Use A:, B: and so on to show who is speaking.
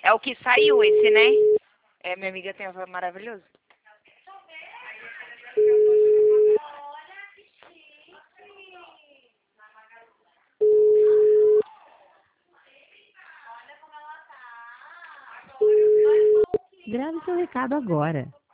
A: É o que saiu esse, né? É, minha amiga tem um voz maravilhoso.
B: Grave seu recado agora.